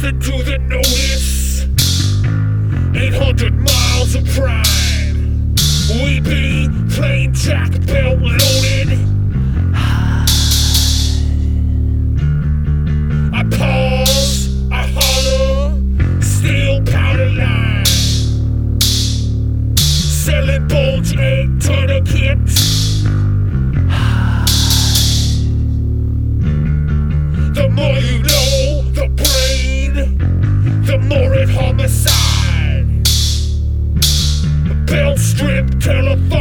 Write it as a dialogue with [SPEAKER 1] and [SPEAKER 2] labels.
[SPEAKER 1] listen to the notice. 800 miles of prime. We be plain jack belt loaded. I pause, I holler, steel powder line. Selling bulge egg tourniquets. The more you know, the brain, the more it homicide. Belt strip telephone.